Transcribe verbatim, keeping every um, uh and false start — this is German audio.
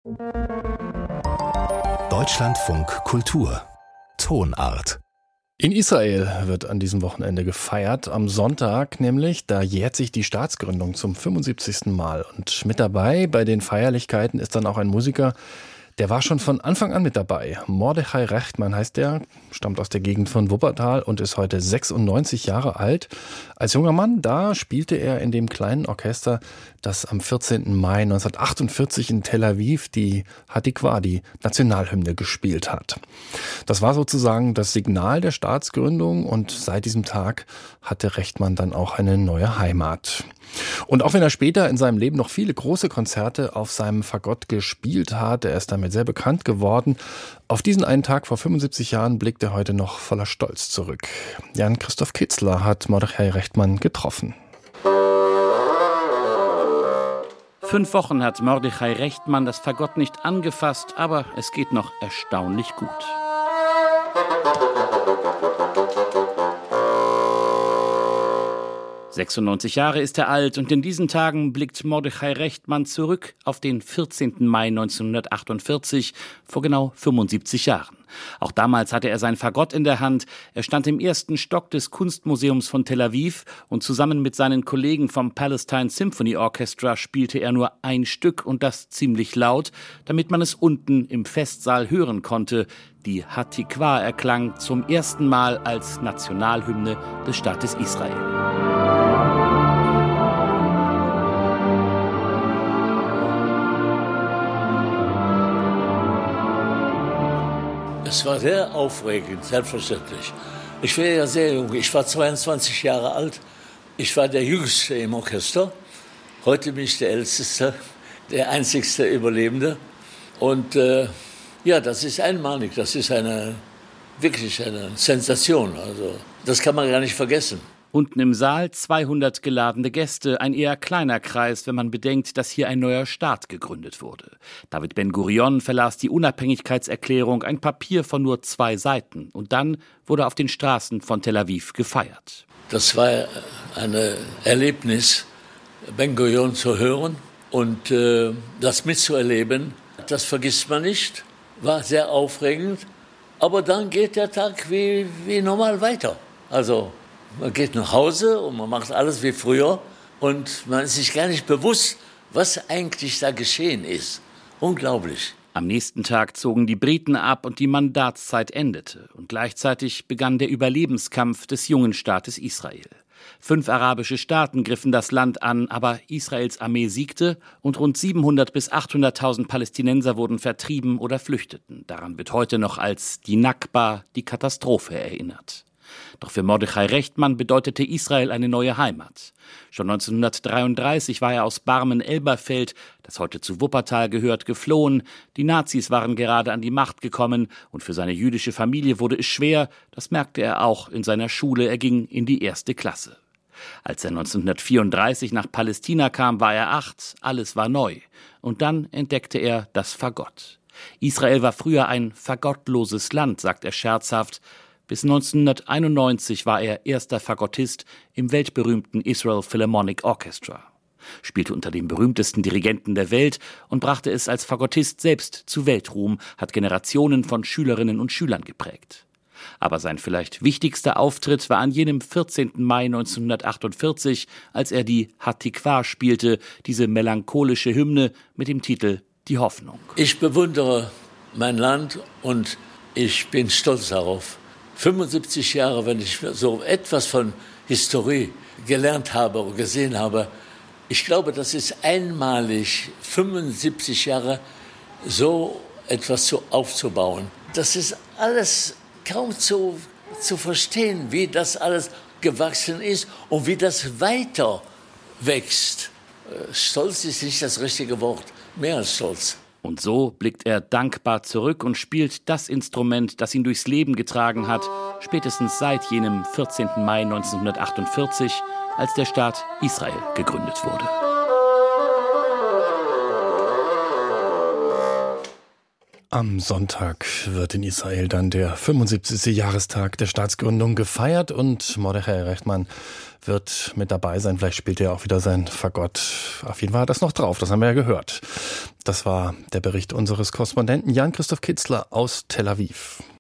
Deutschlandfunk Kultur Tonart. In Israel wird an diesem Wochenende gefeiert, am Sonntag nämlich, da jährt sich die Staatsgründung zum fünfundsiebzigsten Mal. Und mit dabei bei den Feierlichkeiten ist dann auch ein Musiker, der war schon von Anfang an mit dabei. Mordechai Rechtman heißt der, stammt aus der Gegend von Wuppertal und ist heute sechsundneunzig Jahre alt. Als junger Mann, da spielte er in dem kleinen Orchester, das am vierzehnten Mai neunzehnhundertachtundvierzig in Tel Aviv die Hatikwa, die Nationalhymne, gespielt hat. Das war sozusagen das Signal der Staatsgründung und seit diesem Tag hatte Rechtman dann auch eine neue Heimat. Und auch wenn er später in seinem Leben noch viele große Konzerte auf seinem Fagott gespielt hat, er ist damit sehr bekannt geworden, auf diesen einen Tag vor fünfundsiebzig Jahren blickt er heute noch voller Stolz zurück. Jan-Christoph Kitzler hat Mordechai Rechtman getroffen. Fünf Wochen hat Mordechai Rechtman das Fagott nicht angefasst, aber es geht noch erstaunlich gut. sechsundneunzig Jahre ist er alt und in diesen Tagen blickt Mordechai Rechtman zurück auf den vierzehnten Mai neunzehnhundertachtundvierzig, vor genau fünfundsiebzig Jahren. Auch damals hatte er sein Fagott in der Hand. Er stand im ersten Stock des Kunstmuseums von Tel Aviv und zusammen mit seinen Kollegen vom Palestine Symphony Orchestra spielte er nur ein Stück und das ziemlich laut, damit man es unten im Festsaal hören konnte. Die Hatikwa erklang zum ersten Mal als Nationalhymne des Staates Israel. Es war sehr aufregend, selbstverständlich. Ich war ja sehr jung, ich war zweiundzwanzig Jahre alt. Ich war der Jüngste im Orchester. Heute bin ich der Älteste, der einzigste Überlebende. Und äh, ja, das ist einmalig, das ist eine, wirklich eine Sensation. Also, das kann man gar nicht vergessen. Unten im Saal zweihundert geladene Gäste, ein eher kleiner Kreis, wenn man bedenkt, dass hier ein neuer Staat gegründet wurde. David Ben-Gurion verlas die Unabhängigkeitserklärung, ein Papier von nur zwei Seiten. Und dann wurde auf den Straßen von Tel Aviv gefeiert. Das war ein Erlebnis, Ben-Gurion zu hören und äh, das mitzuerleben. Das vergisst man nicht, war sehr aufregend. Aber dann geht der Tag wie, wie normal weiter. Also man geht nach Hause und man macht alles wie früher und man ist sich gar nicht bewusst, was eigentlich da geschehen ist. Unglaublich. Am nächsten Tag zogen die Briten ab und die Mandatszeit endete. Und gleichzeitig begann der Überlebenskampf des jungen Staates Israel. Fünf arabische Staaten griffen das Land an, aber Israels Armee siegte und rund siebenhundert bis achthunderttausend Palästinenser wurden vertrieben oder flüchteten. Daran wird heute noch als die Nakba, die Katastrophe, erinnert. Doch für Mordechai Rechtman bedeutete Israel eine neue Heimat. Schon neunzehnhundertdreiunddreißig war er aus Barmen-Elberfeld, das heute zu Wuppertal gehört, geflohen. Die Nazis waren gerade an die Macht gekommen und für seine jüdische Familie wurde es schwer. Das merkte er auch in seiner Schule. Er ging in die erste Klasse. Als er neunzehnhundertvierunddreißig nach Palästina kam, war er acht. Alles war neu. Und dann entdeckte er das Fagott. Israel war früher ein fagottloses Land, sagt er scherzhaft. Bis neunzehnhunderteinundneunzig war er erster Fagottist im weltberühmten Israel Philharmonic Orchestra, spielte unter den berühmtesten Dirigenten der Welt und brachte es als Fagottist selbst zu Weltruhm, hat Generationen von Schülerinnen und Schülern geprägt. Aber sein vielleicht wichtigster Auftritt war an jenem vierzehnten Mai neunzehnhundertachtundvierzig, als er die Hatikwa spielte, diese melancholische Hymne mit dem Titel Die Hoffnung. Ich bewundere mein Land und ich bin stolz darauf. fünfundsiebzig Jahre, wenn ich so etwas von Historie gelernt habe und gesehen habe, ich glaube, das ist einmalig, fünfundsiebzig Jahre so etwas zu, aufzubauen. Das ist alles kaum zu, zu verstehen, wie das alles gewachsen ist und wie das weiter wächst. Stolz ist nicht das richtige Wort, mehr als stolz. Und so blickt er dankbar zurück und spielt das Instrument, das ihn durchs Leben getragen hat, spätestens seit jenem vierzehnten Mai neunzehnhundertachtundvierzig, als der Staat Israel gegründet wurde. Am Sonntag wird in Israel dann der fünfundsiebzigste Jahrestag der Staatsgründung gefeiert und Mordechai Rechtmann wird mit dabei sein. Vielleicht spielt er auch wieder sein Fagott. Auf jeden Fall hat er das noch drauf, das haben wir ja gehört. Das war der Bericht unseres Korrespondenten Jan-Christoph Kitzler aus Tel Aviv.